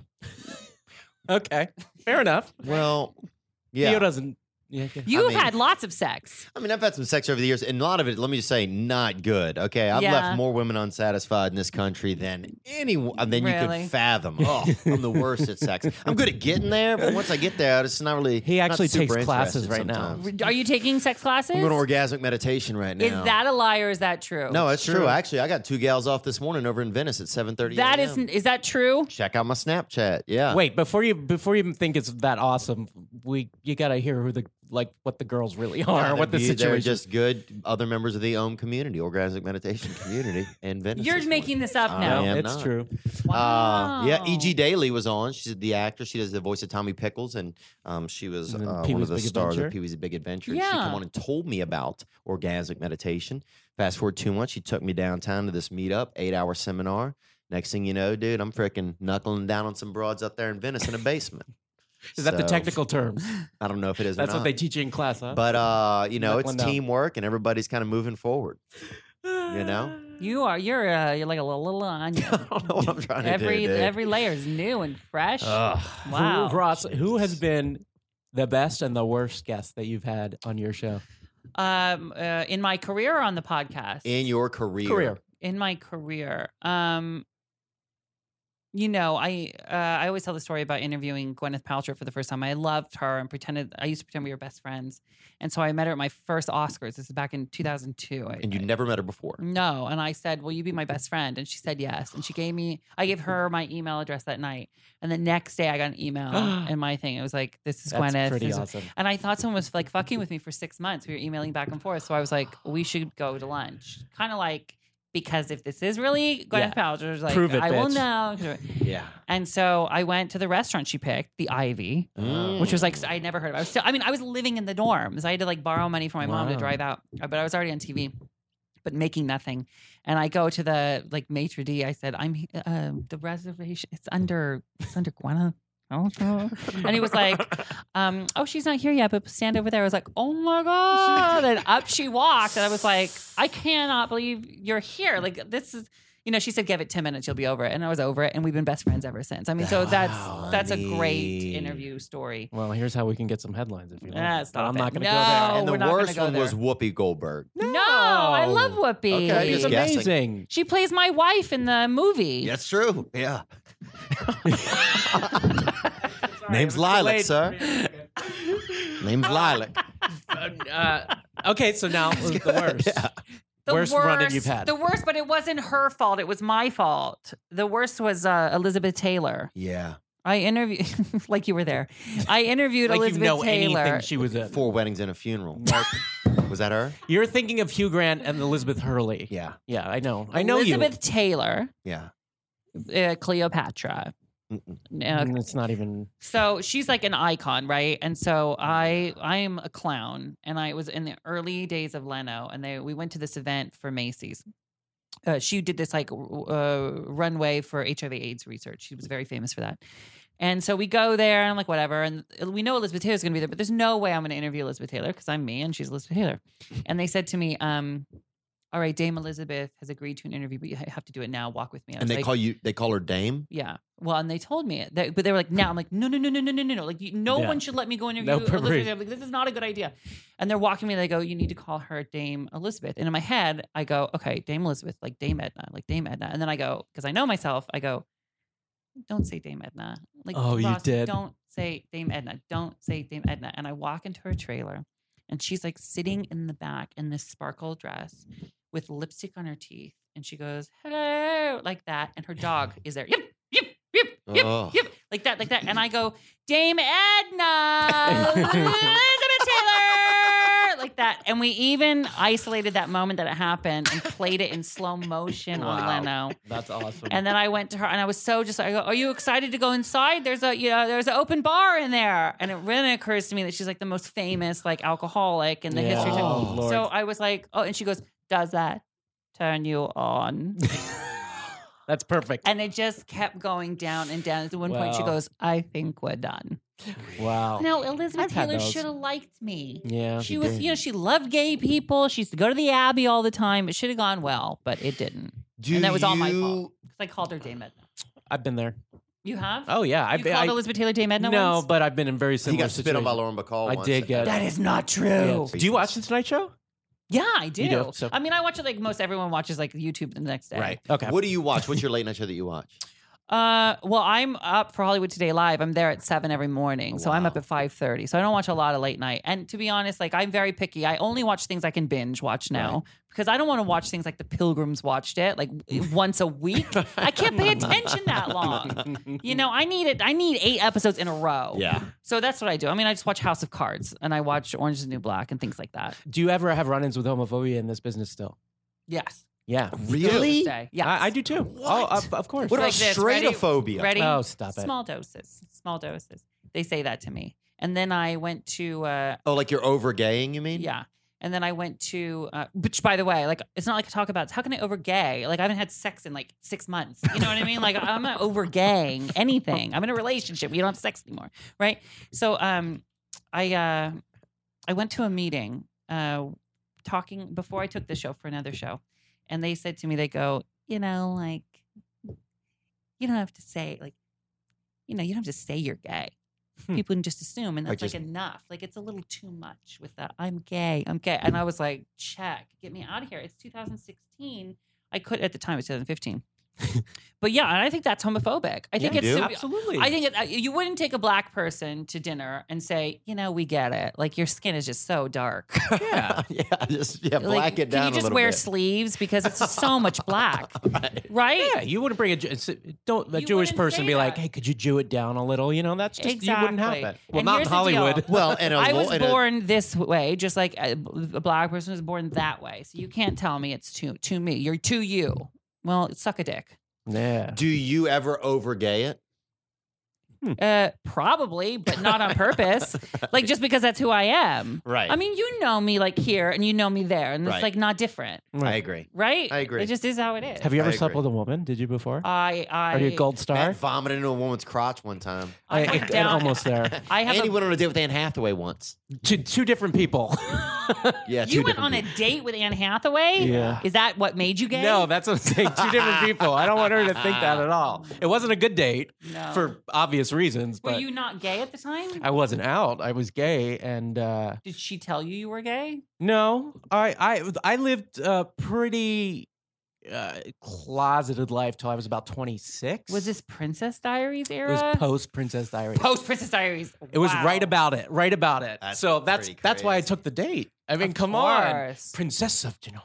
okay, fair enough. Well, yeah. Theo doesn't. Yeah, okay. You've mean- had lots of sex. I mean, I've had some sex over the years, and a lot of it, let me just say, not good. Okay, I've Yeah. left more women unsatisfied in this country than anyone than you Really? could fathom. Oh, I'm the worst at sex. I'm good at getting there, but once I get there, it's not really. He not actually super takes classes interested right now. sometimes. Are you taking sex classes? I'm going to orgasmic meditation right now. Is that a lie or is that true? No, it's true. true. Actually, I got two gals off this morning over in Venice at seven thirty. That is is that true? Check out my Snapchat. Yeah. Wait, before you before you even think it's that awesome, we you gotta hear who the like what the girls really are, Yeah, what the they're be- They're situation. just good other members of the O M community, orgasmic meditation community in Venice. You're this making morning. this up I now. am it's not. true. Uh, yeah, E G Wow. Daly was on. She's the actor. She does the voice of Tommy Pickles, and um, she was And then uh, one Pee-wee's of the Big stars Adventure. of Pee Wee's Big Adventure. And She Yeah. came on and told me about orgasmic meditation. Fast forward two months, she took me downtown to this meetup, eight hour seminar. Next thing you know, dude, I'm freaking knuckling down on some broads out there in Venice in a basement. Is that the So, technical terms? I don't know if it is. That's or what not. they teach you in class, huh? But uh, you know, it's Knuckling down. teamwork, and everybody's kind of moving forward. You know, You are you're uh, you're like a little, little onion. I don't know what I'm trying to every do. dude. every layer is new and fresh. Ugh. Wow. Who, Ross, who has been the best and the worst guest that you've had on your show? Um, uh, in my career or on the podcast? in your career. Career. in my career, um, you know, I uh, I always tell the story about interviewing Gwyneth Paltrow for the first time. I loved her and pretended I used to pretend we were best friends, and so I met her at my first Oscars. This is back in two thousand two. I, And you I- never met her before. No, and I said, "Will you be my best friend?" And she said yes. And she gave me, I gave her my email address that night. And the next day, I got an email and my thing. It was like, "This is That's Gwyneth." pretty This is- awesome. And I thought someone was like fucking with me for six months. We were emailing back and forth. So I was like, "We should go to lunch." Kind of like, because if this is really Gwyneth Yeah. Paltrow's, like, Prove it, I will bitch. know. Yeah. And so I went to the restaurant she picked, the Ivy, Mm. which was like I never heard of. I was still, I mean, I was living in the dorms. I had to like borrow money from my mom to Wow. drive out, but I was already on T V, but making nothing. And I go to the like maitre d'. I said, "I'm uh, the reservation. It's under. It's under Gwyneth." And he was like, um, "Oh, she's not here yet, but stand over there." I was like, "Oh my god!" And up she walked, and I was like, "I cannot believe you're here. Like this is." you know, she said, give it ten minutes, you'll be over it. And I was over it. And we've been best friends ever since. I mean, so that's Wow. that's a great Funny. interview story. Well, here's how we can get some headlines if you want. Ah, But stop I'm it. not going to No. go there. And we're the not gonna worst go one was there. Whoopi Goldberg. No, I love Whoopi. Okay, She's just guessing. amazing. She plays my wife in the movie. That's true. Yeah. Sorry, Name's it was Lilac, delayed. sir. Name's Lilac. Uh, okay, so now the worst. Yeah. The Worst run-in you've had. The worst, but it wasn't her fault. It was my fault. The worst was uh, Elizabeth Taylor. Yeah. I interviewed, like you were there. I interviewed Like you Elizabeth know Taylor. anything she was in. Four weddings and a funeral. Was that her? You're thinking of Hugh Grant and Elizabeth Hurley. Yeah. Yeah, I know. I know Elizabeth Taylor, Yeah. uh, Cleopatra. Mm-mm. you. Uh, Mm, It's not even. so she's like an icon, right? And so I I am a clown, and I was in the early days of Leno, and they we went to this event for Macy's. Uh, she did this like uh, runway for H I V AIDS research. She was very famous for that. And so we go there, and I'm like, whatever. And we know Elizabeth Taylor's going to be there, but there's no way I'm going to interview Elizabeth Taylor because I'm me and she's Elizabeth Taylor. And they said to me, um, all right, Dame Elizabeth has agreed to an interview, but you have to do it now. Walk with me. I And was they like, call you. They call her Dame. yeah. Well, and they told me it, They- but they were like, now. I'm like, no, no, no, no, no, no, no, no. Like, you, no Yeah. one should let me go interview No, Elizabeth. please. I'm like, this is not a good idea. And they're walking me. They go, you need to call her Dame Elizabeth. And in my head, I go, okay, Dame Elizabeth, like Dame Edna, like Dame Edna. And then I go, because I know myself, I go, don't say Dame Edna. Like, Oh, you Ross, did? Don't say Dame Edna. Don't say Dame Edna. And I walk into her trailer, and she's like sitting in the back in this sparkle dress with lipstick on her teeth, and she goes, hello, like that. And her dog is there. Yep, yep, yep, yep, Oh. yep, like that, like that. And I go, Dame Edna, Elizabeth Taylor, like that. And we even isolated that moment that it happened and played it in slow motion on Wow. Leno. That's awesome. And then I went to her, and I was so just like, I go, are you excited to go inside? There's a, you know, there's an open bar in there. And it really occurs to me that she's like the most famous like alcoholic in the Yeah. history. Oh, Lord. So I was like, oh, and she goes, does that turn you on? That's perfect. And it just kept going down and down. At one point, she Wow. goes, I think we're done. Wow. No, Elizabeth I've had Taylor those. should have liked me. Yeah. She you was, did. you know, she loved gay people. She used to go to the Abbey all the time. It should have gone well, but it didn't. Do and that was all my you- fault because I called her Dame Edna. I've been there. You have? Oh yeah. You I've been. called I, Elizabeth Taylor Dame Edna no, once? but I've been in very He similar got spit on by situations. Lauren Bacall. I once. did get- That is not true. Yeah. Do you watch the Tonight Show? Yeah, I do. You do, so- I mean, I watch it like most everyone watches like YouTube the next day. Right. Okay. What do you watch? What's your late night show that you watch? Uh, well, I'm up for Hollywood Today Live. I'm there at seven every morning, so I'm Wow. up at five thirty. So I don't watch a lot of late night. And to be honest, like I'm very picky. I only watch things I can binge watch now because I don't want to watch things like The Pilgrims watched it like once a week. I can't pay attention that long. You know, I need it. I need eight episodes in a row. Yeah. So that's what I do. I mean, I just watch House of Cards and I watch Orange is the New Black and things like that. Do you ever have run-ins with homophobia in this business still? Yes. Yeah. Really? Yeah. I, I do too. Oh, of, of course. What Like about this, ready? straitophobia? Ready? Oh, stop it. Small doses. Small doses. They say that to me. And then I went to, uh, Oh, like you're over gaying, you mean? yeah. And then I went to, uh, which by the way, like, it's not like I talk about, how can I over gay? Like, I haven't had sex in like six months. You know what I mean? Like, I'm not over gaying anything. I'm in a relationship. We don't have sex anymore. Right. So, um, I, uh, I went to a meeting, uh, talking before I took the show for another show. And they said to me, they go, you know, like, you don't have to say, like, you know, you don't have to say you're gay. Hmm. People can just assume, and I that's just- like enough. Like, it's a little too much with that. I'm gay. I'm gay. And I was like, check, get me out of here. It's two thousand sixteen. I could, at the time, it was two thousand fifteen. But yeah, and I think that's homophobic. I think Yeah, it's you do? Absolutely. I think it, uh, you wouldn't take a black person to dinner and say, you know, we get it. Like your skin is just so dark. Yeah. yeah. Just yeah, black like, it down Can you a just little wear bit. sleeves because it's just so much black, Right. right? Yeah, you wouldn't bring a Ju- it's- don't a You Jewish wouldn't person say be like, that. "Hey, could you Jew it down a little?" You know, that's just you wouldn't Exactly. happen. Well, And not in here's the deal. Hollywood. Well, and a I lo- was and a- born this way, just like a, a black person was born that way. So you can't tell me it's to to me. You're to you. Well, suck a dick. Yeah. Do you ever over gay it? Uh, probably, but not on purpose. Like just because that's who I am. Right. I mean, you know me like here, and you know me there, and Right. it's like not different, I agree. right? I agree. It just is how it is. Have you I ever slept agree. with a woman? Did you before? I I Are you a gold star? Matt vomited into a woman's crotch one time. I I- went I'm down- almost there. I have and he a, went on a date with Anne Hathaway once. two, two different people. Yeah, two You went different on a people. date with Anne Hathaway? Yeah. Is that what made you gay? No, that's what I'm saying. Two different people. I don't want her to think that at all. It wasn't a good date No. for obvious reasons, Were but you not gay at the time? I wasn't out. I was gay, and uh, Did she tell you you were gay? no, I I I lived a pretty uh, closeted life till I was about twenty-six. Was this Princess Diaries It era? was post Princess Diaries. Post Princess Diaries. It was Wow. right about it. Right about it. That's so that's pretty that's why I crazy. took the date. I mean, Of come on, course. Princess of Genova.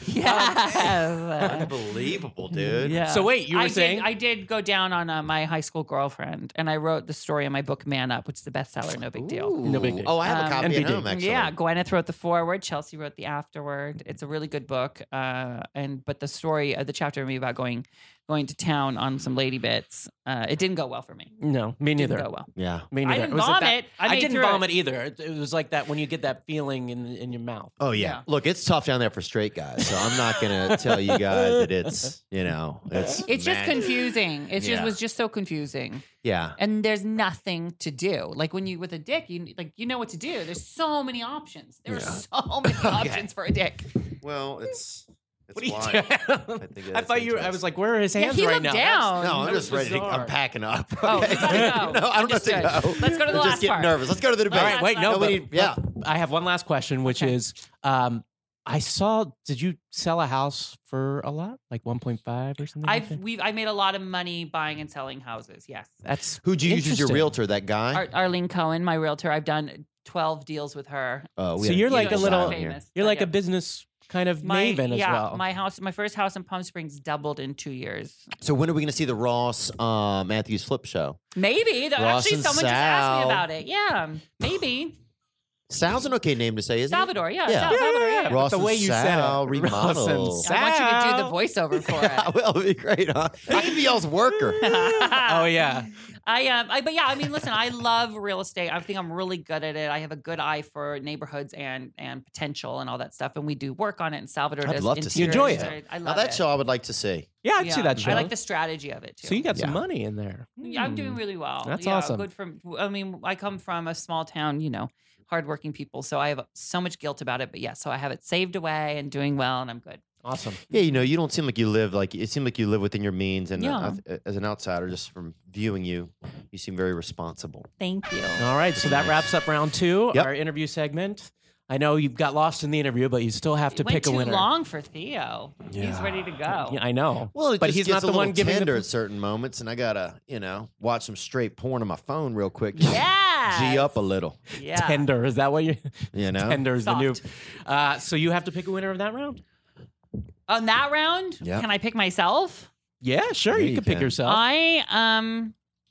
Yes. Unbelievable, dude. Yeah. So wait, you were I saying did, I did go down on uh, my high school girlfriend, and I wrote the story in my book Man Up, which is a bestseller. No big deal. No big deal. Oh, I have Um, a copy M V at D. home, actually. Yeah, Gwyneth wrote the foreword. Chelsea wrote the afterword. It's a really good book. Uh, and but the story, uh, the chapter of me about going going to town on some lady bits. Uh, it didn't go well for me. no, me Didn't neither. go well. Yeah. Me I neither. didn't Was it that- vomit. I I, made didn't through it. vomit either. It, it was like that when you get that feeling in in your mouth. Oh yeah. Yeah. Look, it's tough down there for straight guys. So I'm not gonna tell you guys that it's you know it's It's just magic. confusing. It Yeah. just was just so confusing. Yeah. And there's nothing to do. Like when you with a dick, you like you know what to do. There's so many options. There are Yeah. so many options for a dick. Well, it's it's What are you wild. doing? I think I that's thought you. I was interesting. like, where are his Yeah, hands he right looked now? down. No, I'm that just was ready to. I'm bizarre. packing up. Oh, okay? we gotta go. no, I'm just to Understood. go. Let's go to the We're last just getting part. nervous. Let's go to the debate. All right, wait, no, No, but, we need- yeah. but I have one last question, which Okay. is, um, I saw. Did you sell a house for a lot, like one point five or something? like I've that? we I made a lot of money buying and selling houses. Yes. That's Who'd you use as your interesting. realtor? That guy? Ar- Arlene Cohen, my realtor. I've done twelve deals with her. Oh, we So had you're a like huge a little- style here. famous. You're Uh, like yeah. a business kind of My, maven as yeah, well. my house, my first house in Palm Springs doubled in two years. So when are we going to see the Ross uh, Matthews flip show? Maybe. The- Ross Actually, and someone just asked me Sal. about it. Yeah, maybe. Sal's an okay name to say, isn't Salvador, yeah. Yeah. Sal- Yeah, Salvador, yeah, yeah. yeah. Ross the way and you Sal said it. remodel. Ross I want you to do the Sal. voiceover for it? it. Well, it'd be great, huh? I could be y'all's worker. Oh yeah. I um, I, but yeah, I mean, listen, I love real estate. I think I'm really good at it. I have a good eye for neighborhoods and and potential and all that stuff. And we do work on it. And Salvador I'd does love to see You enjoy interiors. I Now love that it. show I would like to see. Yeah, I'd see Yeah, that show. I like the strategy of it too. So you got some Yeah. money in there. Yeah, I'm doing Hmm. really well. That's yeah, awesome. Good from. I mean, I come from a small town. You know, hardworking people. So I have so much guilt about it. But yeah, so I have it saved away and doing well, and I'm good. Awesome. Yeah, you know, you don't seem like you live like it seemed like you live within your means, and uh, Yeah. as an outsider, just from viewing you, you seem very responsible. Thank you. All right, so that wraps up round two, Yep. our interview segment. I know you got lost in the interview, but you still have to It went pick a too winner. long for Theo. He's Yeah. ready to go. Yeah, I know. Well, it But just he's gets not a the one little giving the tender pl- at certain moments, and I gotta, you know, watch some straight porn on my phone real quick. Yeah. G up a little, Yeah. Tender. Is that what you? you know. Tender is the new. Soft. Uh, so you have to pick a winner of that round. On that round, Yeah. can I pick myself? Yeah, sure. Yeah, you you can pick can. yourself. I um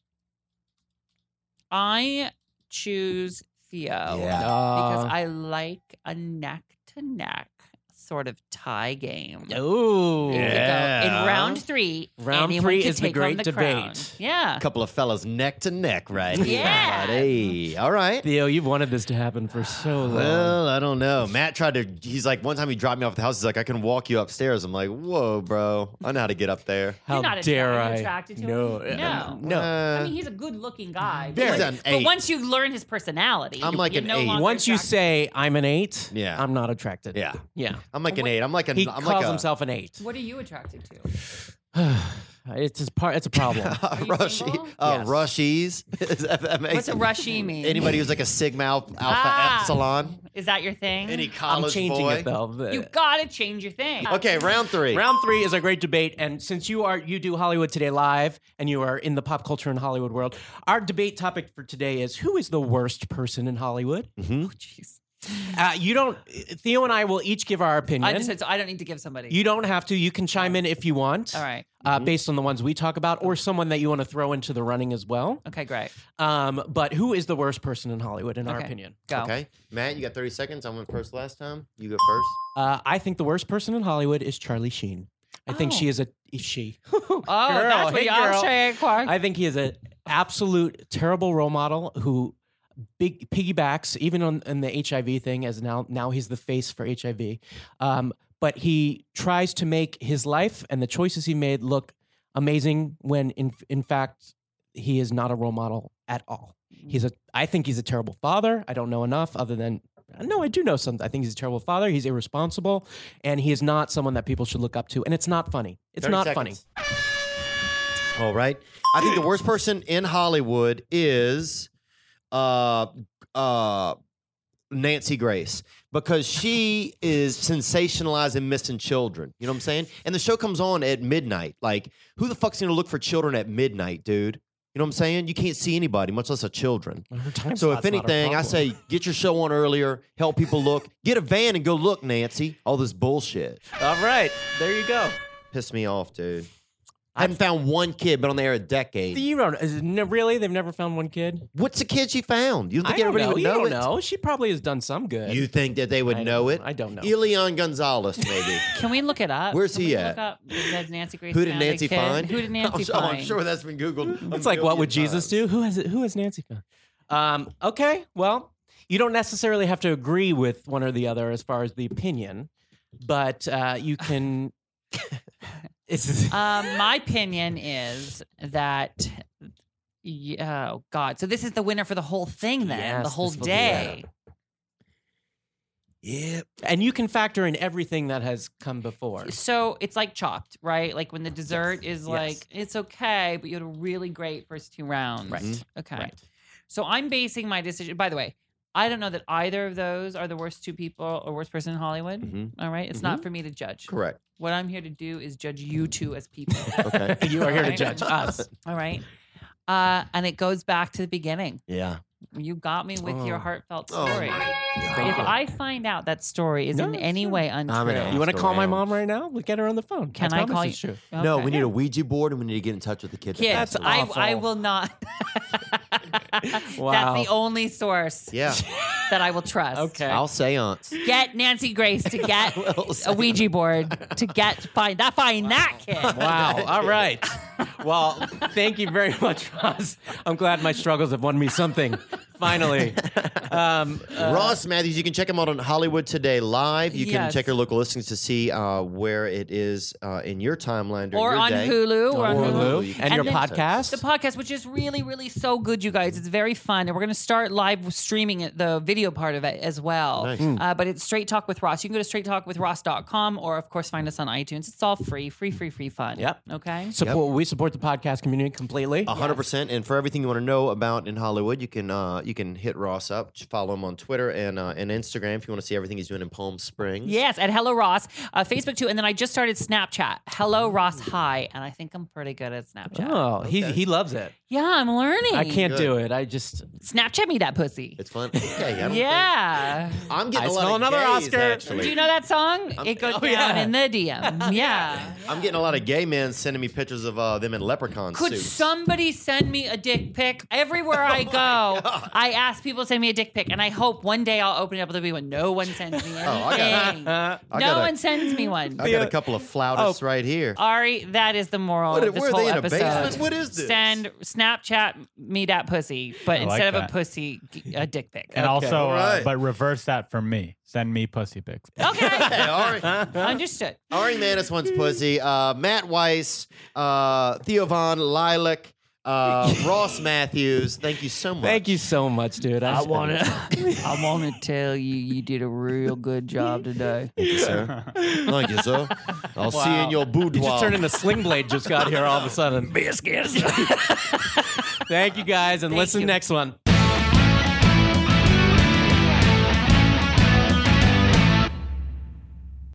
I choose Theo Yeah. because Uh, I like a neck to neck sort of tie game. Ooh. It could go Yeah. in round three. Round anyone three could is the take home great the crown. debate. Yeah. A couple of fellas neck to neck, right? here, Yeah. buddy. All right. Theo, you've wanted this to happen for so long. Well, I don't know. Matt tried to. He's like, one time he dropped me off at the house. He's like, I can walk you upstairs. I'm like, whoa, bro. I know how to get up there. How You're not dare attra- are I? you attracted to no, him? No. no. Uh, I mean, he's a good-looking guy. Very. But, He's like- an but eight. once you learn his personality, I'm you- like you're an no eight. longer Once you attracted- say I'm an eight, Yeah. I'm not attracted. yeah. Yeah. I'm like an eight. I'm like a. He I'm calls like a, himself an eight. What are you attracted to? it's a part. It's a problem. Are you Rushy. single? Oh, Yes. rushies. Is that- that makes What's a sense? rushy mean? Anybody who's like a Sigma Alpha, Alpha Ah. Epsilon. Is that your thing? Any I'm college changing boy. it though. You gotta change your thing. Okay, round three. Round three is a great debate, and since you are you do Hollywood Today live and you are in the pop culture and Hollywood world, our debate topic for today is who is the worst person in Hollywood? Mhm. Jeez. Uh, you don't. Theo and I will each give our opinion. I just said so. I don't need to give somebody. you don't have to. You can chime in if you want. All right. Uh, based on the ones we talk about, or someone that you want to throw into the running as well. Okay. Great. Um, but who is the worst person in Hollywood, in our Okay. opinion? Go. Okay, Matt, you got thirty seconds. I went first last time. You go first. Uh, I think the worst person in Hollywood is Charlie Sheen. I think Oh. she is a she. Oh, Girl, that's what hey, you girl. are saying, Quark. I think he is an absolute terrible role model who big piggybacks even on, on the H I V thing, as now now he's the face for H I V. Um, but he tries to make his life and the choices he made look amazing when in in fact he is not a role model at all. He's a I think he's a terrible father. I don't know enough other than No, I do know something. I think he's a terrible father. He's irresponsible, and he is not someone that people should look up to. And it's not funny. It's thirty not seconds. All right. I think the worst person in Hollywood is uh, uh, Nancy Grace because she is sensationalizing missing children. You know what I'm saying? And the show comes on at midnight. Like, who the fuck's going to look for children at midnight, dude? You know what I'm saying? You can't see anybody, much less a children. Her time So slot's if not a anything, I problem. say get your show on earlier, help people look. Get a van and go look, Nancy. All this bullshit. All right, there you go. Pissed me off, dude. I haven't found one kid, been on the air a decade. You don't is it, no, really? They've never found one kid. What's the kid she found? You think I don't everybody know. would You know don't it? know. She probably has done some good. You think that they would I know don't- it? I don't know. Elian Gonzalez, maybe. Can we look it up? Where's Can he we at? Look up, does Nancy Grace Who did found a Nancy kid? find? Who did Nancy I'm, sure- find? I'm sure that's been Googled. It's like, what would Jesus do? Who has it? Who has Nancy found? Um, okay, well, you don't necessarily have to agree with one or the other as far as the opinion, but uh, you can. It's Um, my opinion is that, yeah, oh God. So this is the winner for the whole thing then, Yes, the whole this will be day. Yeah. and you can factor in everything that has come before. So it's like Chopped, right? Like when the dessert is Yes. like, it's okay, but you had a really great first two rounds. Right. Okay. Right. So I'm basing my decision, by the way, I don't know that either of those are the worst two people or worst person in Hollywood. Mhm. All right. It's not for me to judge. Correct. What I'm here to do is judge you two as people. Okay. You are here to Right. judge us. All right. Uh, and it goes back to the beginning. Yeah. You got me with your Oh. heartfelt Oh story. my If God. I find out that story is No, in any sure. way I'm untrue, gonna You want to Ask call my around. mom right now? We'll get her on the phone. Can I, I promise call it's true. No, we Okay. need a Ouija board and we need to get in touch with the kid. that Kids, passed That's away. I, awful. I will not. Wow. That's the only source Yeah. that I will trust. Okay. I'll seance. Get Nancy Grace to get Well, a Ouija board to get find that find that kid. Wow. All right. Well, thank you very much, Ross. I'm glad my struggles have won me something. Finally. Um, uh, Ross Matthews, you can check him out on Hollywood Today Live. You can Yes. check your local listings to see uh, where it is uh, in your timeline during Or your on day. Hulu, or on Or Hulu. Hulu. You can And check your then it out. podcast. The podcast, which is really, really so good, you guys. It's very fun. And we're going to start live streaming it, the video part of it as well. Nice. Uh, but it's Straight Talk with Ross. You can go to straight talk with ross dot com or, of course, find us on iTunes. It's all free, free, free, free fun. Yep. Okay. Support, We support the podcast community completely. A hundred percent. And for everything you want to know about in Hollywood, you can uh, you can hit Ross up. Just follow him on Twitter and uh, and Instagram if you want to see everything he's doing in Palm Springs. Yes, at Hello Ross, uh, Facebook too, and then I just started Snapchat. Hello Ross Hi, and I think I'm pretty good at Snapchat. Oh, he Okay. he loves it. Yeah, I'm learning. I can't Good. do it. I just Snapchat me that pussy. It's fun. Okay, I don't Yeah. think- I'm getting I a lot smell of another gays, Oscar. actually. Do you know that song? I'm- it goes oh, down yeah. in the D M. Yeah. I'm getting a lot of gay men sending me pictures of uh, them in leprechaun Could suits. somebody send me a dick pic? Everywhere I go, I ask people to send me a dick pic, and I hope one day I'll open it up to be one. No one sends me anything. Oh, I got uh, I no got a- one sends me one. I got a couple of flautists right here. Ari, that is the moral What- of this where are whole they in a episode. basement? What is this? Send Snapchat me that pussy, but I like instead of a that. pussy, a dick pic. And Okay. also, All uh, right. but reverse that from me. Send me pussy pics. Okay, Hey, Ari, understood. Ari Manis wants pussy. Uh, Matt Weiss, uh, Theo Von Lilac, uh, Ross Matthews. Thank you so much. Thank you so much, dude. I want to. I want to tell you, you did a real good job today. Thank you, sir. Thank you, sir. I'll see you in your boudoir. You just turned into Sling Blade. Just got here all of a sudden. Biscuits. Thank you guys, and Thank listen you. next one.